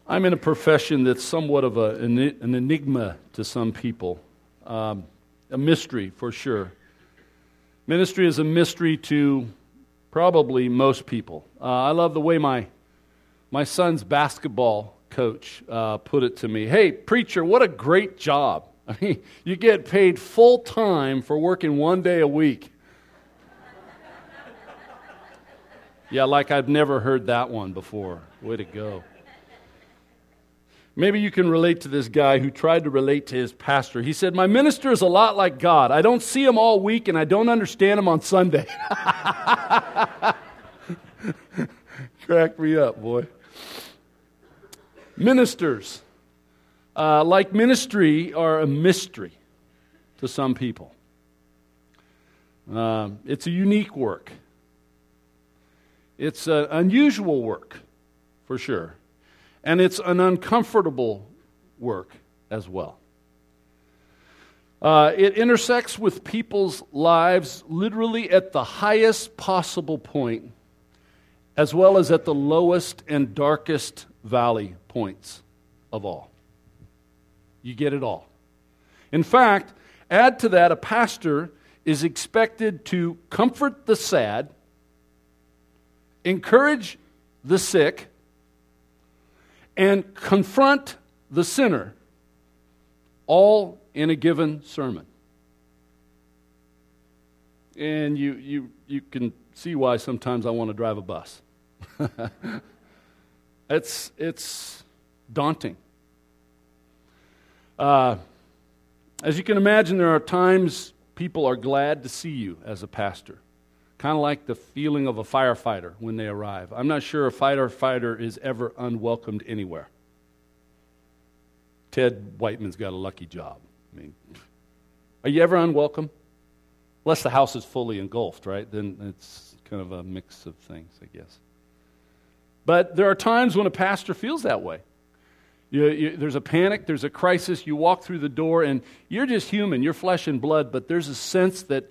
I'm in a profession that's somewhat of an enigma to some people, a mystery for sure. Ministry is a mystery to probably most people. I love the way my son's basketball coach put it to me. Hey, preacher, what a great job. I mean, you get paid full time for working 1 day a week. Yeah, like I've never heard that one before. Way to go. Maybe you can relate to this guy who tried to relate to his pastor. He said, my minister is a lot like God. I don't see him all week and I don't understand him on Sunday. Crack me up, boy. Ministers, like ministry, are a mystery to some people. It's a unique work. It's an unusual work, for sure. And it's an uncomfortable work as well. It intersects with people's lives literally at the highest possible point, as well as at the lowest and darkest valley points of all. You get it all. In fact, add to that, a pastor is expected to comfort the sad, encourage the sick, and confront the sinner, all in a given sermon. And you can see why sometimes I want to drive a bus. It's daunting. As you can imagine, there are times people are glad to see you as a pastor. Kind of like the feeling of a firefighter when they arrive. I'm not sure a firefighter is ever unwelcomed anywhere. Ted Whiteman's got a lucky job. I mean, are you ever unwelcome? Unless the house is fully engulfed, right? Then it's kind of a mix of things, I guess. But there are times when a pastor feels that way. There's a panic, there's a crisis, you walk through the door and you're just human, you're flesh and blood, but there's a sense that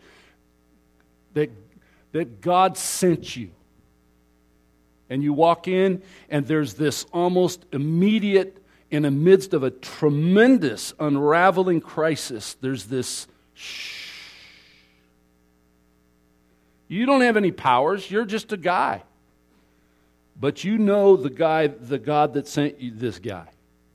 God sent you. And you walk in, and there's this almost immediate, in the midst of a tremendous unraveling crisis, there's this shh. You don't have any powers, you're just a guy. But you know the God that sent you this guy.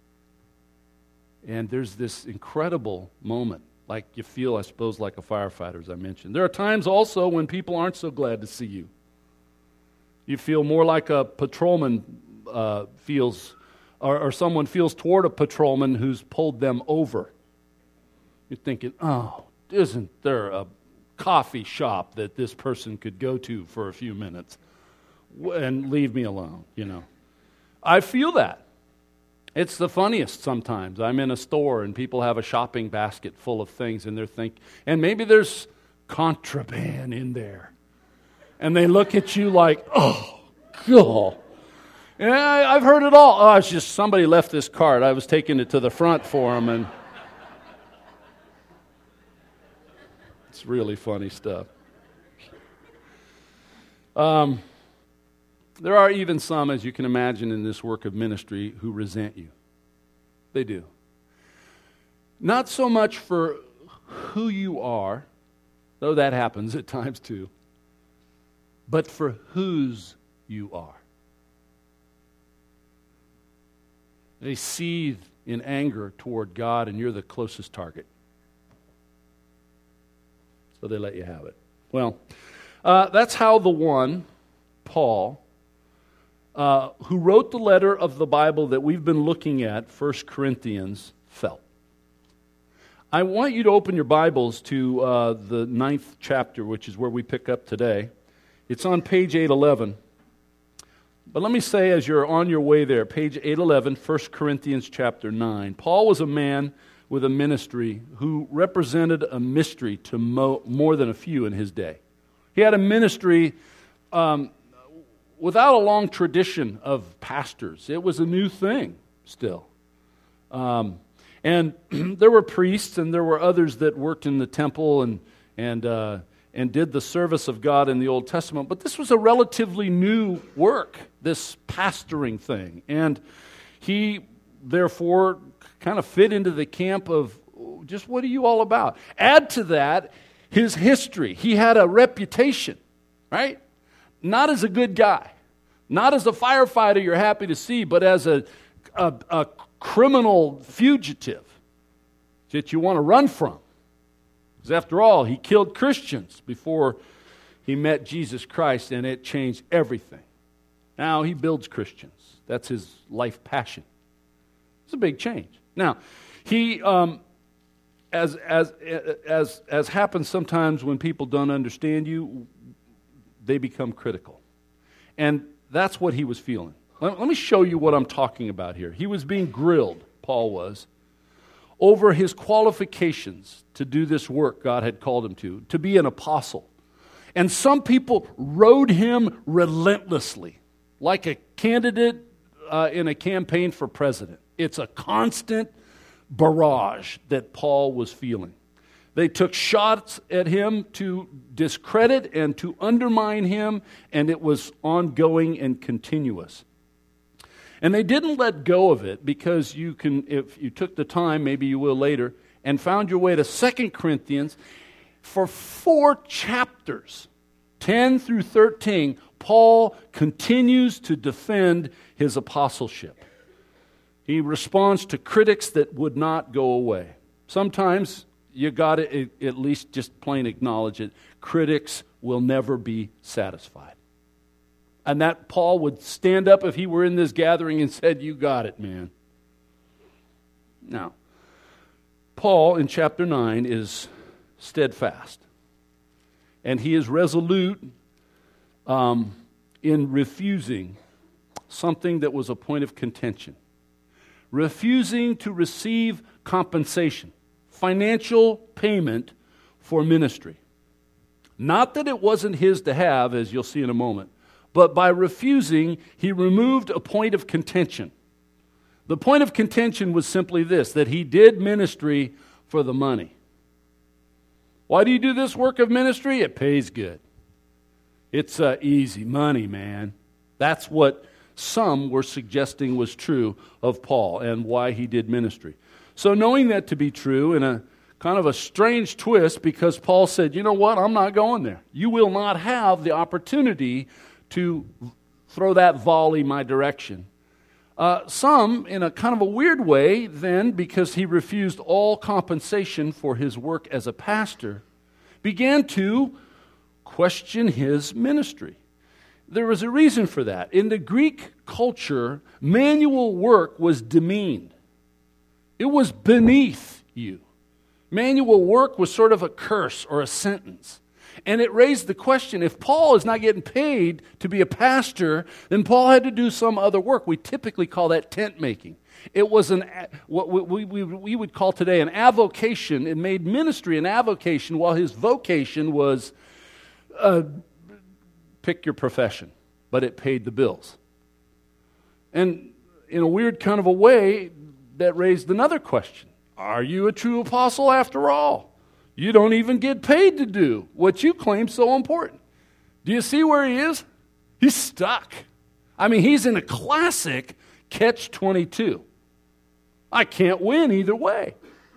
And there's this incredible moment. Like you feel, I suppose, like a firefighter, as I mentioned. There are times also when people aren't so glad to see you. You feel more like a patrolman feels, or someone feels toward a patrolman who's pulled them over. You're thinking, oh, isn't there a coffee shop that this person could go to for a few minutes and leave me alone, you know? I feel that. It's the funniest sometimes. I'm in a store and people have a shopping basket full of things and they're thinking, and maybe there's contraband in there. And they look at you like, oh, God. And I've heard it all. Oh, it's just somebody left this card. I was taking it to the front for them, and it's really funny stuff. There are even some, as you can imagine, in this work of ministry who resent you. They do. Not so much for who you are, though that happens at times too, but for whose you are. They seethe in anger toward God, and you're the closest target. So they let you have it. Well, that's how the one, Paul, who wrote the letter of the Bible that we've been looking at, 1 Corinthians, felt. I want you to open your Bibles to the 9th chapter, which is where we pick up today. It's on page 811. But let me say, as you're on your way there, page 811, 1 Corinthians chapter 9. Paul was a man with a ministry who represented a mystery to more than a few in his day. He had a ministry without a long tradition of pastors. It was a new thing still. And there were priests and there were others that worked in the temple and did the service of God in the Old Testament. But this was a relatively new work, this pastoring thing. And he therefore kind of fit into the camp of just what are you all about? Add to that his history. He had a reputation, right? Not as a good guy, not as a firefighter you're happy to see, but as a criminal fugitive that you want to run from. Because after all, he killed Christians before he met Jesus Christ, and it changed everything. Now he builds Christians. That's his life passion. It's a big change. Now, he, as happens sometimes when people don't understand you, they become critical. And that's what he was feeling. Let me show you what I'm talking about here. He was being grilled, Paul was, over his qualifications to do this work God had called him to be an apostle. And some people rode him relentlessly, like a candidate in a campaign for president. It's a constant barrage that Paul was feeling. They took shots at him to discredit and to undermine him, and it was ongoing and continuous. And they didn't let go of it because you can, if you took the time, maybe you will later, and found your way to 2 Corinthians, for 4 chapters, 10 through 13, Paul continues to defend his apostleship. He responds to critics that would not go away. Sometimes you got to at least just plain acknowledge it. Critics will never be satisfied. And that Paul would stand up if he were in this gathering and said, "You got it, man." Now, Paul in chapter 9 is steadfast. And he is resolute in refusing something that was a point of contention. Refusing to receive compensation, financial payment for ministry. Not that it wasn't his to have, as you'll see in a moment, but by refusing, he removed a point of contention. The point of contention was simply this, that he did ministry for the money. Why do you do this work of ministry? It pays good. It's easy money, man. That's what some were suggesting was true of Paul and why he did ministry. So knowing that to be true in a kind of a strange twist, because Paul said, you know what, I'm not going there. You will not have the opportunity to throw that volley my direction. Some, in a kind of a weird way, then, because he refused all compensation for his work as a pastor, began to question his ministry. There was a reason for that. In the Greek culture, manual work was demeaned. It was beneath you. Manual work was sort of a curse or a sentence. And it raised the question, if Paul is not getting paid to be a pastor, then Paul had to do some other work. We typically call that tent making. It was what we would call today an avocation. It made ministry an avocation, while his vocation was pick your profession, but it paid the bills. And in a weird kind of a way, that raised another question. Are you a true apostle after all? You don't even get paid to do what you claim so important. Do you see where he is? He's stuck. I mean, he's in a classic catch-22. I can't win either way.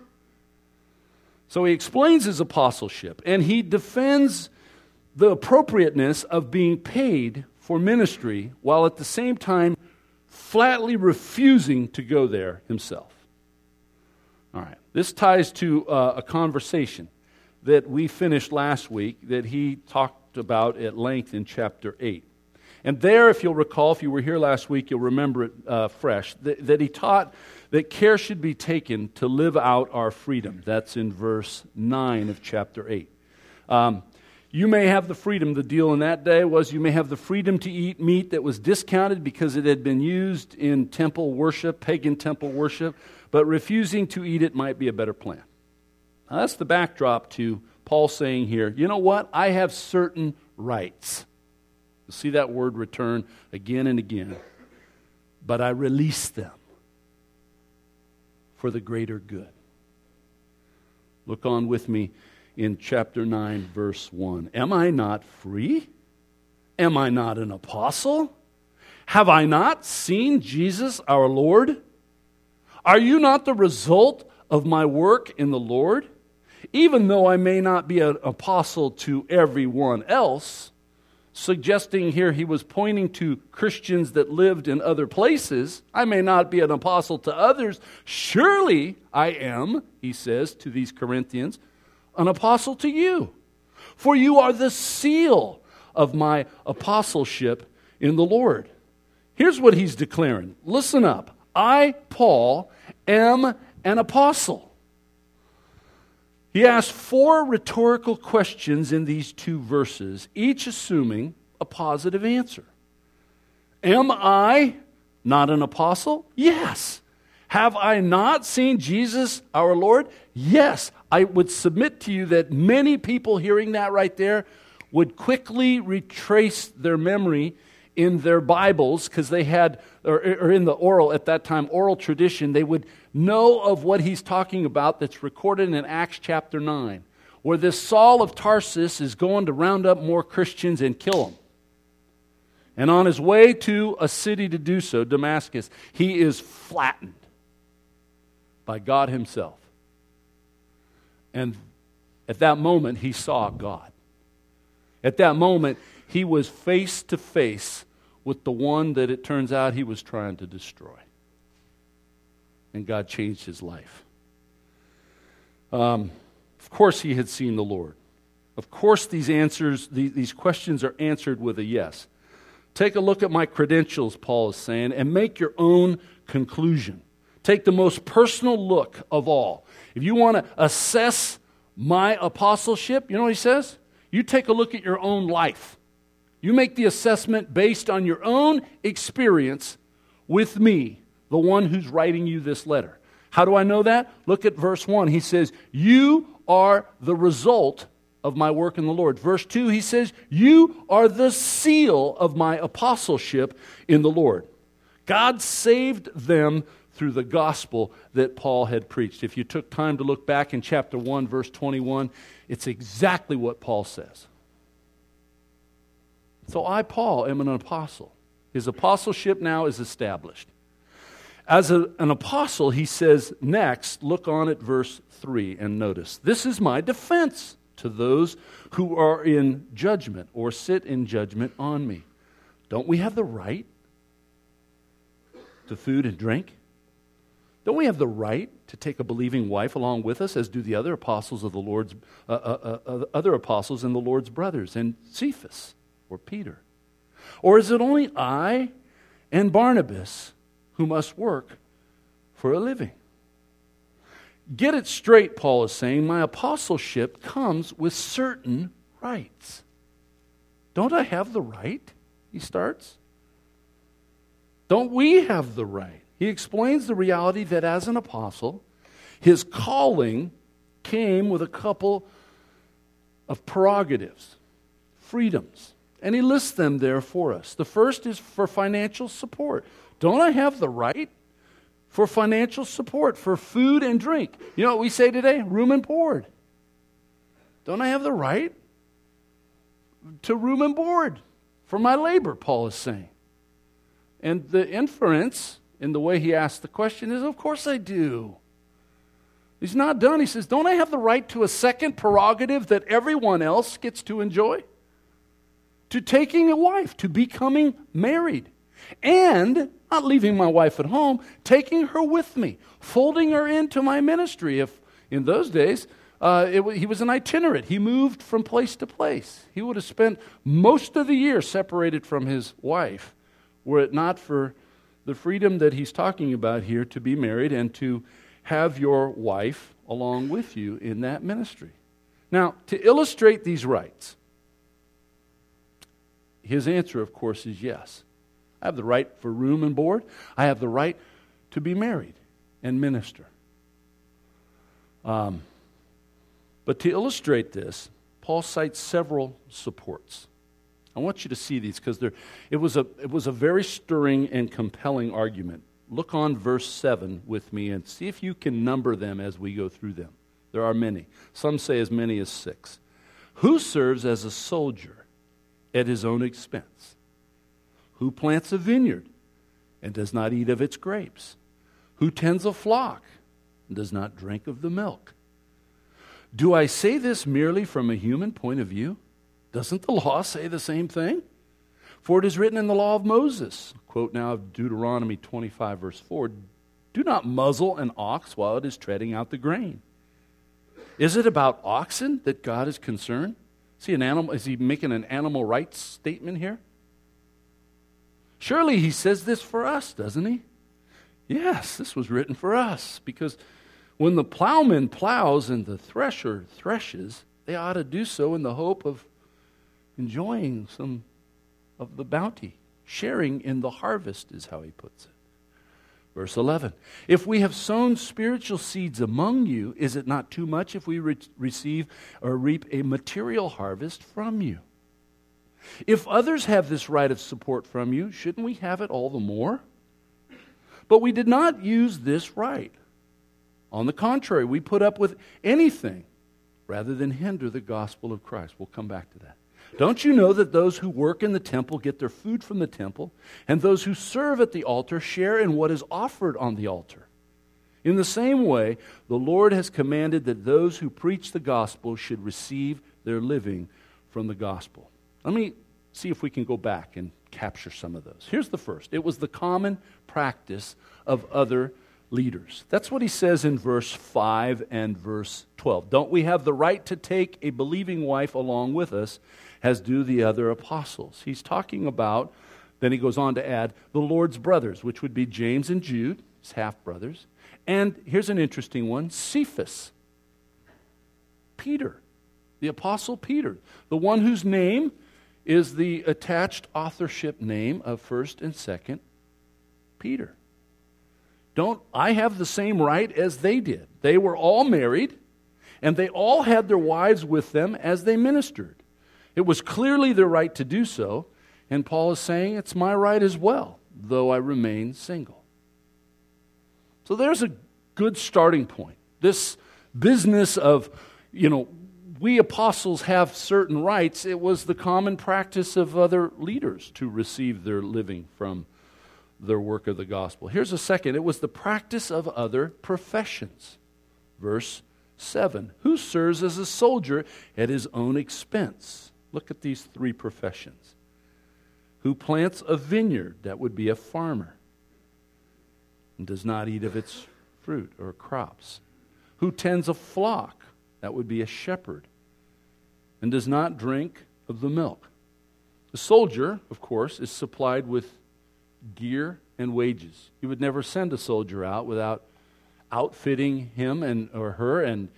So he explains his apostleship, and he defends the appropriateness of being paid for ministry, while at the same time flatly refusing to go there himself. All right, this ties to a conversation that we finished last week that he talked about at length in chapter 8. And there, if you'll recall, if you were here last week, you'll remember it fresh, that he taught that care should be taken to live out our freedom. That's in verse 9 of chapter 8. You may have the freedom. The deal in that day was you may have the freedom to eat meat that was discounted because it had been used in temple worship, pagan temple worship, but refusing to eat it might be a better plan. Now, that's the backdrop to Paul saying here, you know what? I have certain rights. You see that word return again and again. But I release them for the greater good. Look on with me in chapter 9, verse 1. Am I not free? Am I not an apostle? Have I not seen Jesus our Lord? Are you not the result of my work in the Lord? Even though I may not be an apostle to everyone else," suggesting here he was pointing to Christians that lived in other places. "I may not be an apostle to others. Surely I am," he says to these Corinthians, "an apostle to you. For you are the seal of my apostleship in the Lord." Here's what he's declaring. Listen up. "I, Paul, am an apostle." He asked 4 rhetorical questions in these 2 verses, each assuming a positive answer. Am I not an apostle? Yes. Have I not seen Jesus our Lord? Yes. I would submit to you that many people hearing that right there would quickly retrace their memory in their Bibles, because they had, or in the oral, at that time, oral tradition, they would know of what he's talking about that's recorded in Acts chapter 9, where this Saul of Tarsus is going to round up more Christians and kill them. And on his way to a city to do so, Damascus, he is flattened by God himself. And at that moment, he saw God. At that moment, he was face to face with the one that it turns out he was trying to destroy. And God changed his life. Of course he had seen the Lord. Of course these questions are answered with a yes. Take a look at my credentials, Paul is saying, and make your own conclusion. Take the most personal look of all. If you want to assess my apostleship, you know what he says? You take a look at your own life. You make the assessment based on your own experience with me, the one who's writing you this letter. How do I know that? Look at verse 1. He says, "You are the result of my work in the Lord." Verse 2, he says, "You are the seal of my apostleship in the Lord." God saved them through the gospel that Paul had preached. If you took time to look back in chapter 1, verse 21, it's exactly what Paul says. So I, Paul, am an apostle. His apostleship now is established. As an apostle, he says next, look on at verse 3 and notice, "This is my defense to those who are in judgment or sit in judgment on me." Don't we have the right to food and drink? Don't we have the right to take a believing wife along with us, as do the other apostles of the Lord's other apostles and the Lord's brothers, and Cephas or Peter? Or is it only I and Barnabas who must work for a living? Get it straight, Paul is saying. My apostleship comes with certain rights. Don't I have the right? He starts. Don't we have the right? He explains the reality that as an apostle, his calling came with a couple of prerogatives, freedoms. And he lists them there for us. The first is for financial support. Don't I have the right for financial support, for food and drink? You know what we say today? Room and board. Don't I have the right to room and board for my labor, Paul is saying. And the inference in the way he asked the question is, of course I do. He's not done. He says, don't I have the right to a second prerogative that everyone else gets to enjoy? To taking a wife, to becoming married. And not leaving my wife at home, taking her with me, folding her into my ministry. If in those days, he was an itinerant. He moved from place to place. He would have spent most of the year separated from his wife, were it not for the freedom that he's talking about here to be married and to have your wife along with you in that ministry. Now, to illustrate these rights, his answer, of course, is yes. I have the right for room and board. I have the right to be married and minister. But to illustrate this, Paul cites several supports. I want you to see these because it was a very stirring and compelling argument. Look on verse 7 with me and see if you can number them as we go through them. There are many. Some say as many as 6. Who serves as a soldier at his own expense? Who plants a vineyard and does not eat of its grapes? Who tends a flock and does not drink of the milk? Do I say this merely from a human point of view? Doesn't the law say the same thing? For it is written in the law of Moses, quote now of Deuteronomy 25, verse 4, do not muzzle an ox while it is treading out the grain. Is it about oxen that God is concerned? Is he making an animal rights statement here? Surely he says this for us, doesn't he? Yes, this was written for us, because when the plowman plows and the thresher threshes, they ought to do so in the hope of enjoying some of the bounty. Sharing in the harvest is how he puts it. Verse 11, if we have sown spiritual seeds among you, is it not too much if we receive or reap a material harvest from you? If others have this right of support from you, shouldn't we have it all the more? But we did not use this right. On the contrary, we put up with anything rather than hinder the gospel of Christ. We'll come back to that. Don't you know that those who work in the temple get their food from the temple, and those who serve at the altar share in what is offered on the altar? In the same way, the Lord has commanded that those who preach the gospel should receive their living from the gospel. Let me see if we can go back and capture some of those. Here's the first. It was the common practice of other leaders. That's what he says in verse 5 and verse 12. Don't we have the right to take a believing wife along with us, as do the other apostles? He's talking about, then he goes on to add, the Lord's brothers, which would be James and Jude, his half-brothers. And here's an interesting one, Cephas, Peter, the apostle Peter, the one whose name is the attached authorship name of 1st and 2nd Peter. Don't I have the same right as they did? They were all married, and they all had their wives with them as they ministered. It was clearly their right to do so, and Paul is saying it's my right as well, though I remain single. So there's a good starting point. This business of, we apostles have certain rights, it was the common practice of other leaders to receive their living from their work of the gospel. Here's a second. It was the practice of other professions. Verse 7. Who serves as a soldier at his own expense? Look at these three professions. Who plants a vineyard, that would be a farmer, and does not eat of its fruit or crops. Who tends a flock, that would be a shepherd, and does not drink of the milk. The soldier, of course, is supplied with gear and wages. You would never send a soldier out without outfitting him or her and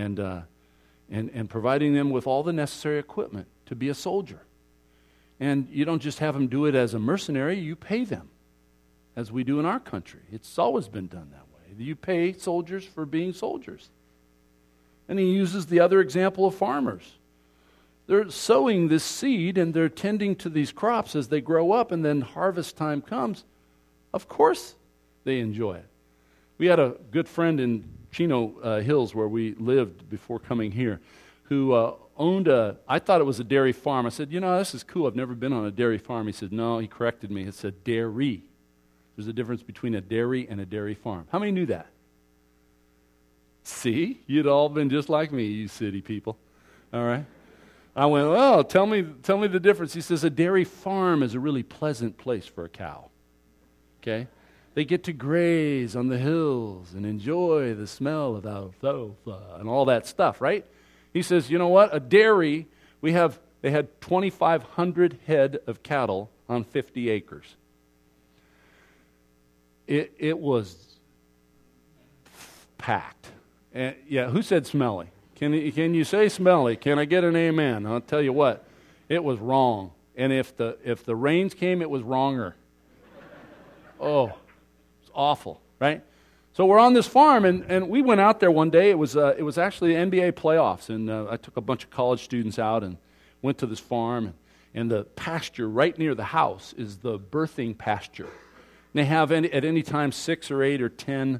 providing them with all the necessary equipment to be a soldier. And you don't just have them do it as a mercenary, you pay them, as we do in our country. It's always been done that way. You pay soldiers for being soldiers. And he uses the other example of farmers. They're sowing this seed and they're tending to these crops as they grow up, and then harvest time comes. Of course they enjoy it. We had a good friend in Chino Hills where we lived before coming here who owned I thought it was a dairy farm. I said, this is cool. I've never been on a dairy farm. He said, no, he corrected me. It said dairy. There's a difference between a dairy and a dairy farm. How many knew that? See? You'd all been just like me, you city people. All right? I went, well, tell me the difference. He says a dairy farm is a really pleasant place for a cow. Okay? They get to graze on the hills and enjoy the smell of alfalfa and all that stuff, right? He says, you know what? A dairy, they had 2,500 head of cattle on 50 acres. It was packed. Yeah, who said smelly? Can you say smelly? Can I get an amen? I'll tell you what, it was wrong. And if the rains came, it was wronger. Oh, it's awful, right? So we're on this farm, and we went out there one day. It was actually the NBA playoffs, and I took a bunch of college students out and went to this farm. And the pasture right near the house is the birthing pasture. And they have at any time 6 or 8 or 10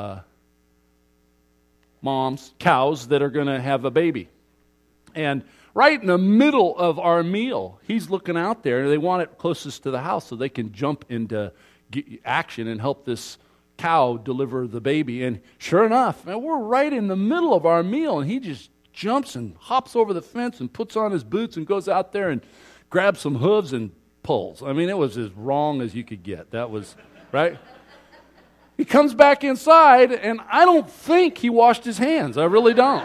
cows that are going to have a baby. And right in the middle of our meal. He's looking out there, and they want it closest to the house so they can jump into action and help this cow deliver the baby. And sure enough, man, we're right in the middle of our meal, and he just jumps and hops over the fence and puts on his boots and goes out there and grabs some hooves and pulls. I mean, it was as wrong as you could get. That was, right? He comes back inside, and I don't think he washed his hands. I really don't.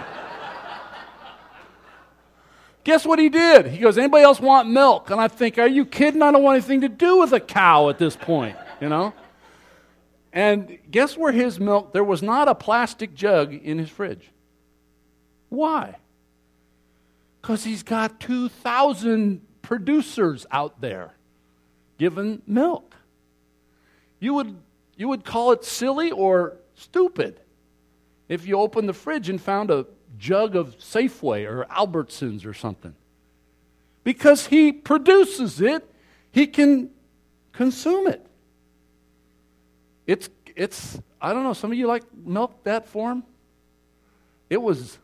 Guess what he did? He goes, anybody else want milk? And I think, are you kidding? I don't want anything to do with a cow at this point, you know? And guess where his milk, there was not a plastic jug in his fridge. Why? Because he's got 2,000 producers out there giving milk. You would call it silly or stupid if you opened the fridge and found a jug of Safeway or Albertsons or something. Because he produces it, he can consume it. It's I don't know, some of you like milk that form? It was,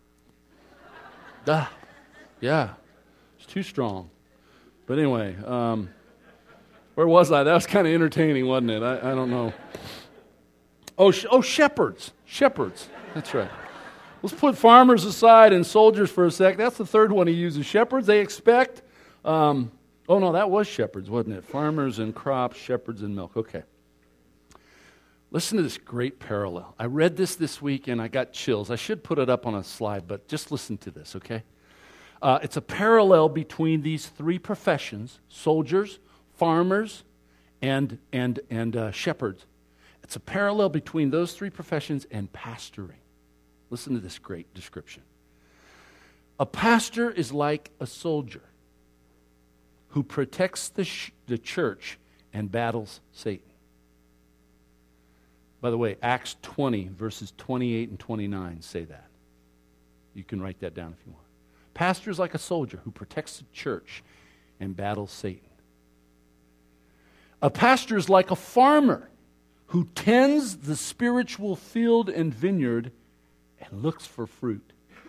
yeah, it's too strong. But anyway, where was I? That was kind of entertaining, wasn't it? I don't know. Oh, shepherds. Shepherds. That's right. Let's put farmers aside and soldiers for a sec. That's the third one he uses. Shepherds, they expect. Oh, no, that was shepherds, wasn't it? Farmers and crops, shepherds and milk. Okay. Listen to this great parallel. I read this week and I got chills. I should put it up on a slide, but just listen to this, okay? It's a parallel between these three professions, soldiers, farmers, and shepherds. It's a parallel between those three professions and pastoring. Listen to this great description. A pastor is like a soldier who protects the church and battles Satan. By the way, Acts 20, verses 28 and 29 say that. You can write that down if you want. Pastor is like a soldier who protects the church and battles Satan. A pastor is like a farmer who tends the spiritual field and vineyard and looks for fruit.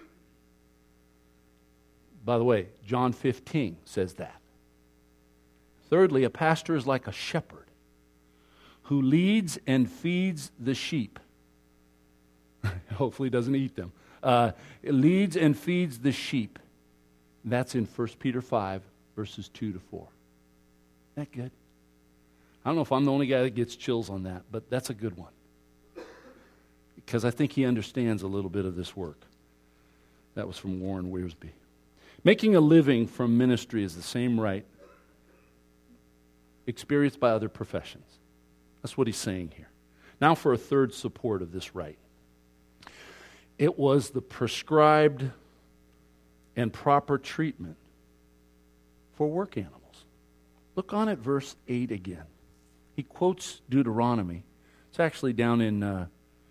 By the way, John 15 says that. Thirdly, a pastor is like a shepherd who leads and feeds the sheep. Hopefully doesn't eat them. Leads and feeds the sheep. That's in 1 Peter 5, verses 2 to 4. Isn't that good? I don't know if I'm the only guy that gets chills on that, but that's a good one. Because I think he understands a little bit of this work. That was from Warren Wiersbe. Making a living from ministry is the same right experienced by other professions. That's what he's saying here. Now for a third support of this right. It was the prescribed and proper treatment for work animals. Look on at verse 8 again. He quotes Deuteronomy. It's actually down in a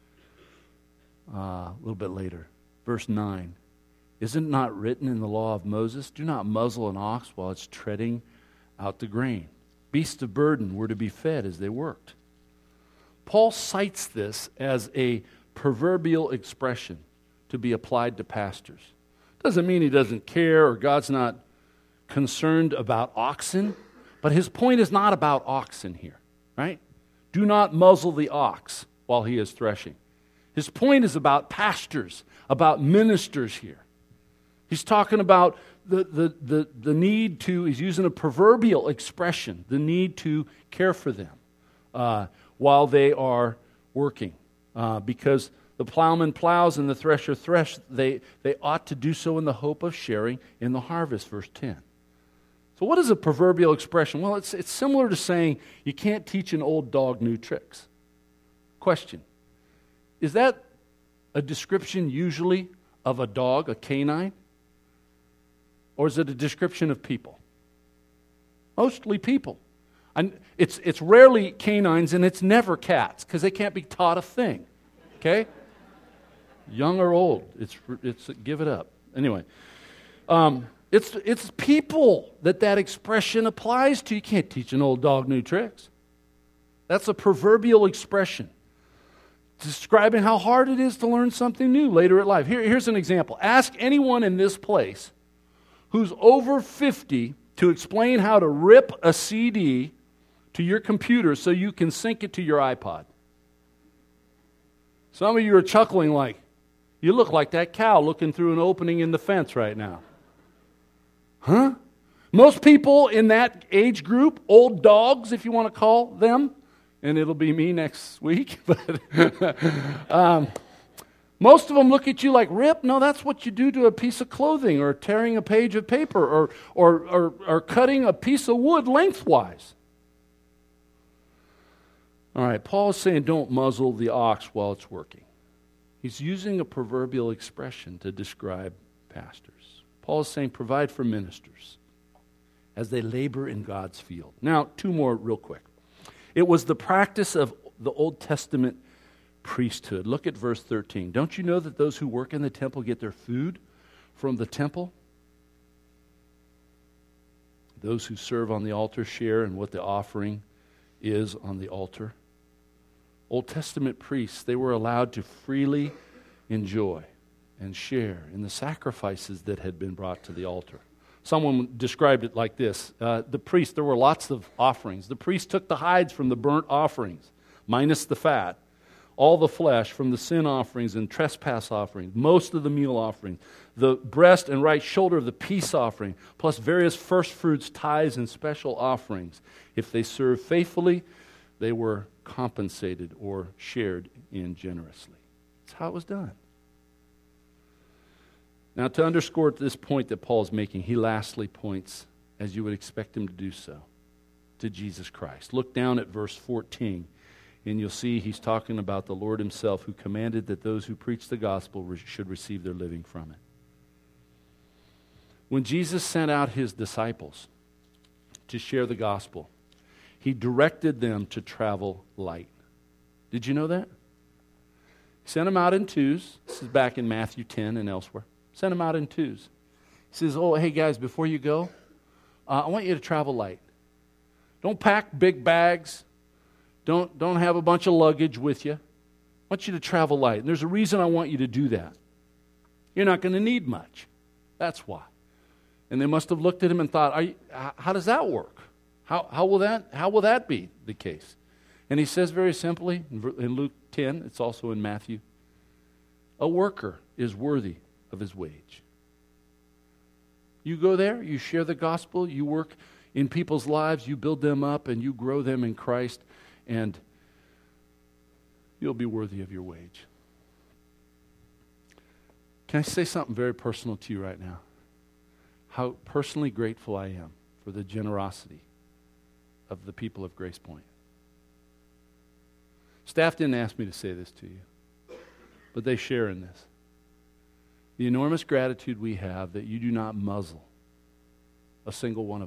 little bit later. Verse 9. Is it not written in the law of Moses, do not muzzle an ox while it's treading out the grain? Beasts of burden were to be fed as they worked. Paul cites this as a proverbial expression to be applied to pastors. Doesn't mean he doesn't care or God's not concerned about oxen, but his point is not about oxen here, right? Do not muzzle the ox while he is threshing. His point is about pastors, about ministers here. He's talking about the need to, he's using a proverbial expression, the need to care for them while they are working. Because the plowman plows and the thresher thresh, they ought to do so in the hope of sharing in the harvest, verse 10. So what is a proverbial expression? Well, it's similar to saying you can't teach an old dog new tricks. Question, is that a description usually of a dog, a canine? Or is it a description of people? Mostly people. And it's rarely canines and it's never cats because they can't be taught a thing. Okay? Young or old, it's give it up. Anyway, it's people that expression applies to. You can't teach an old dog new tricks. That's a proverbial expression describing how hard it is to learn something new later in life. Here's an example. Ask anyone in this place who's over 50 to explain how to rip a CD to your computer so you can sync it to your iPod. Some of you are chuckling like, you look like that cow looking through an opening in the fence right now. Huh? Most people in that age group, old dogs if you want to call them, and it'll be me next week, but most of them look at you like, rip? No, that's what you do to a piece of clothing, or tearing a page of paper, or cutting a piece of wood lengthwise. All right, Paul is saying don't muzzle the ox while it's working. He's using a proverbial expression to describe pastors. Paul is saying provide for ministers as they labor in God's field. Now, two more real quick. It was the practice of the Old Testament priesthood. Look at verse 13. Don't you know that those who work in the temple get their food from the temple? Those who serve on the altar share in what the offering is on the altar. Old Testament priests, they were allowed to freely enjoy and share in the sacrifices that had been brought to the altar. Someone described it like this. The priest, there were lots of offerings. The priest took the hides from the burnt offerings, minus the fat, all the flesh from the sin offerings and trespass offerings, most of the meal offerings, the breast and right shoulder of the peace offering, plus various first fruits, tithes, and special offerings. If they served faithfully, they were compensated or shared in generously. That's how it was done. Now, to underscore this point that Paul is making, he lastly points, as you would expect him to do so, to Jesus Christ. Look down at verse 14, and you'll see he's talking about the Lord himself, who commanded that those who preach the gospel should receive their living from it. When Jesus sent out his disciples to share the gospel, he directed them to travel light. Did you know that? He sent them out in twos. This is back in Matthew 10 and elsewhere. Sent them out in twos. He says, oh, hey guys, before you go, I want you to travel light. Don't pack big bags. Don't have a bunch of luggage with you. I want you to travel light. And there's a reason I want you to do that. You're not going to need much. That's why. And they must have looked at him and thought, how does that work? How will that be the case? And he says very simply, in Luke 10, it's also in Matthew, a worker is worthy of his wage. You go there, you share the gospel, you work in people's lives, you build them up, and you grow them in Christ, and you'll be worthy of your wage. Can I say something very personal to you right now? How personally grateful I am for the generosity of the people of Grace Point. Staff didn't ask me to say this to you, but they share in this. The enormous gratitude we have that you do not muzzle a single one of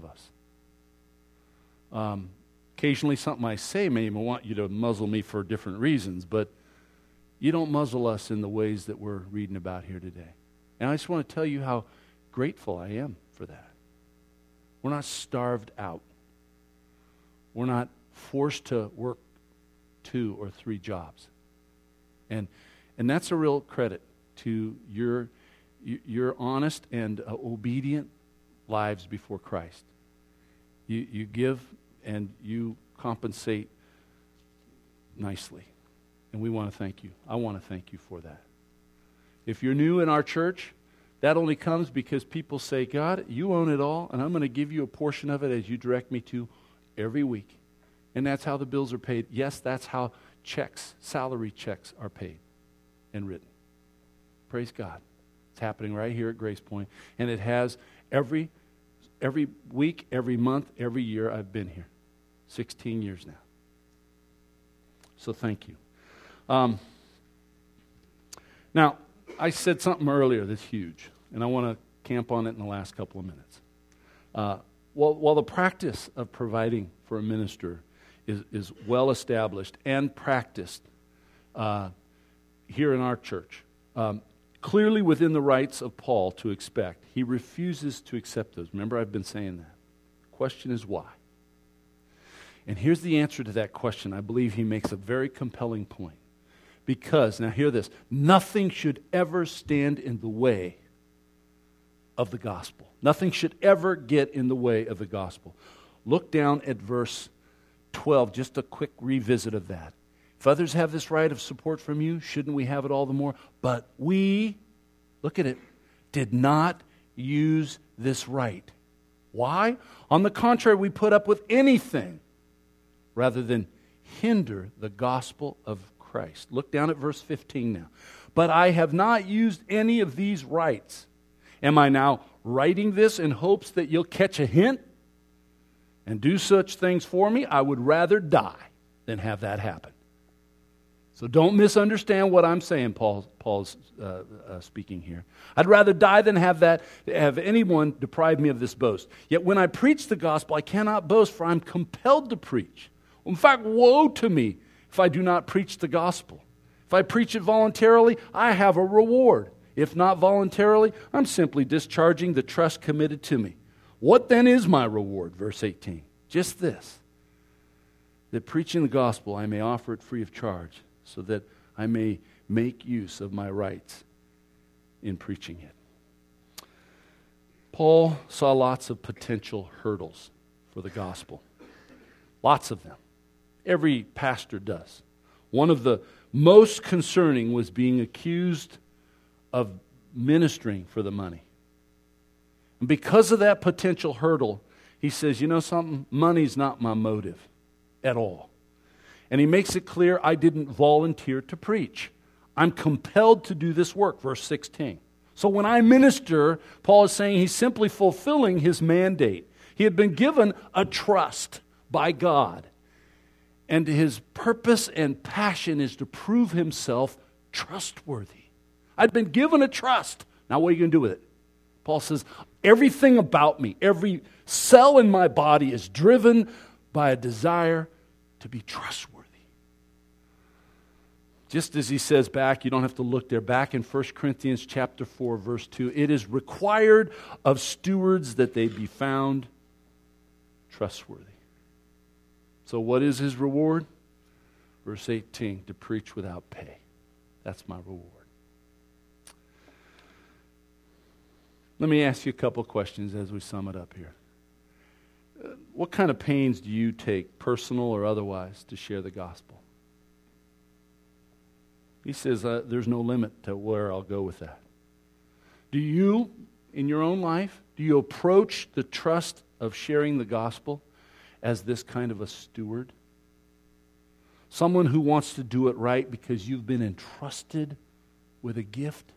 us. Occasionally something I say may even want you to muzzle me for different reasons, but you don't muzzle us in the ways that we're reading about here today. And I just want to tell you how grateful I am for that. We're not starved out. We're not forced to work 2 or 3 jobs. And that's a real credit to your honest and obedient lives before Christ. You give and you compensate nicely. And we want to thank you. I want to thank you for that. If you're new in our church, that only comes because people say, God, you own it all, and I'm going to give you a portion of it as you direct me to every week. And that's how the bills are paid. Yes, that's how salary checks are paid and written. Praise God. It's happening right here at Grace Point. And it has every week, every month, every year I've been here. 16 years now. So thank you. Now, I said something earlier that's huge, and I want to camp on it in the last couple of minutes. While the practice of providing for a minister is well established and practiced here in our church, clearly within the rights of Paul to expect, he refuses to accept those. Remember, I've been saying that. The question is why? And here's the answer to that question. I believe he makes a very compelling point. Because, now hear this, nothing should ever stand in the way of the gospel. Nothing should ever get in the way of the gospel. Look down at verse 12, just a quick revisit of that. If others have this right of support from you, shouldn't we have it all the more? But we, look at it, did not use this right. Why? On the contrary, we put up with anything rather than hinder the gospel of Christ. Look down at verse 15 now. But I have not used any of these rights. Am I now writing this in hopes that you'll catch a hint and do such things for me? I would rather die than have that happen. So don't misunderstand what I'm saying, Paul's speaking here. I'd rather die than have anyone deprive me of this boast. Yet when I preach the gospel, I cannot boast, for I'm compelled to preach. In fact, woe to me if I do not preach the gospel. If I preach it voluntarily, I have a reward. If not voluntarily, I'm simply discharging the trust committed to me. What then is my reward? Verse 18. Just this, that preaching the gospel I may offer it free of charge, so that I may make use of my rights in preaching it. Paul saw lots of potential hurdles for the gospel. Lots of them. Every pastor does. One of the most concerning was being accused of ministering for the money. And because of that potential hurdle, he says, you know something? Money's not my motive at all. And he makes it clear, I didn't volunteer to preach. I'm compelled to do this work, verse 16. So when I minister, Paul is saying he's simply fulfilling his mandate. He had been given a trust by God. And his purpose and passion is to prove himself trustworthy. I'd been given a trust. Now what are you going to do with it? Paul says, everything about me, every cell in my body is driven by a desire to be trustworthy. Just as he says back, you don't have to look there, back in 1 Corinthians chapter 4, verse 2, it is required of stewards that they be found trustworthy. So what is his reward? Verse 18, to preach without pay. That's my reward. Let me ask you a couple questions as we sum it up here. What kind of pains do you take, personal or otherwise, to share the gospel? He says there's no limit to where I'll go with that. Do you, in your own life, do you approach the trust of sharing the gospel as this kind of a steward? Someone who wants to do it right because you've been entrusted with a gift?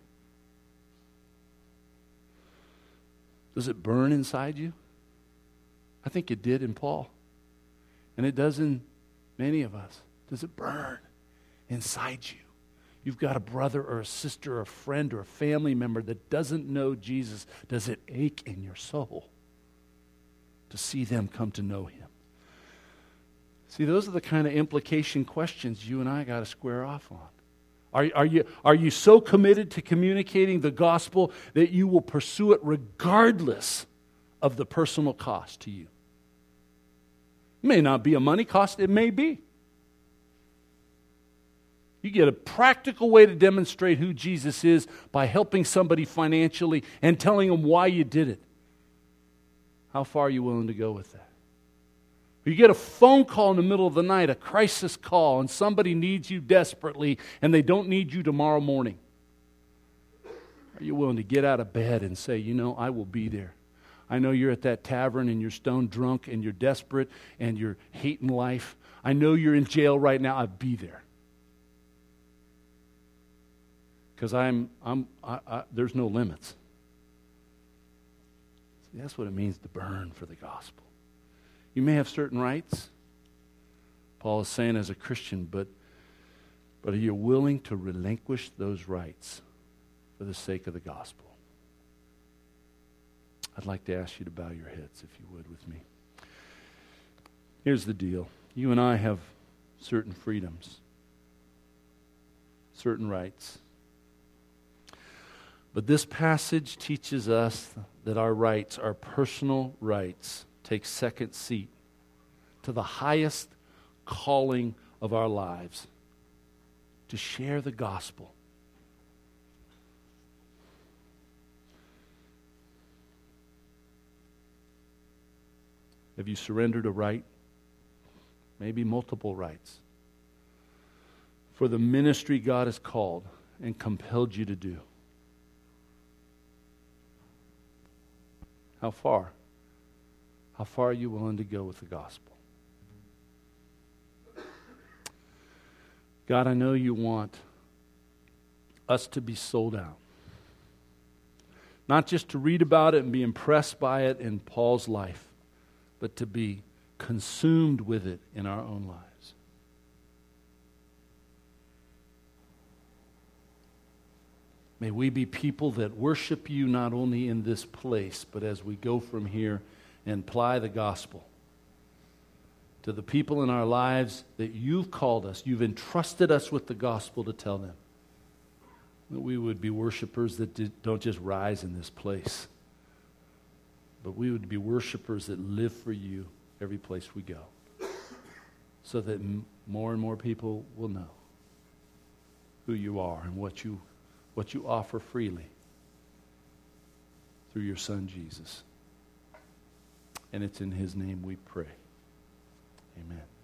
Does it burn inside you? I think it did in Paul. And it does in many of us. Does it burn inside you? You've got a brother or a sister or a friend or a family member that doesn't know Jesus. Does it ache in your soul to see them come to know him? See, those are the kind of implication questions you and I got to square off on. Are you so committed to communicating the gospel that you will pursue it regardless of the personal cost to you? It may not be a money cost, it may be. You get a practical way to demonstrate who Jesus is by helping somebody financially and telling them why you did it. How far are you willing to go with that? You get a phone call in the middle of the night, a crisis call, and somebody needs you desperately, and they don't need you tomorrow morning. Are you willing to get out of bed and say, you know, I will be there. I know you're at that tavern and you're stone drunk and you're desperate and you're hating life. I know you're in jail right now. I'll be there. Because there's no limits. See, that's what it means to burn for the gospel. You may have certain rights, Paul is saying as a Christian, but are you willing to relinquish those rights for the sake of the gospel? I'd like to ask you to bow your heads, if you would, with me. Here's the deal. You and I have certain freedoms, certain rights. But this passage teaches us that our rights, our personal rights, take second seat to the highest calling of our lives, to share the gospel. Have you surrendered a right? Maybe multiple rights. For the ministry God has called and compelled you to do. How far? How far are you willing to go with the gospel? God, I know you want us to be sold out. Not just to read about it and be impressed by it in Paul's life, but to be consumed with it in our own lives. May we be people that worship you not only in this place, but as we go from here and apply the gospel to the people in our lives that you've called us. You've entrusted us with the gospel to tell them. That we would be worshipers that don't just rise in this place, but we would be worshipers that live for you every place we go, so that more and more people will know who you are and what you offer freely through your Son, Jesus. And it's in his name we pray. Amen.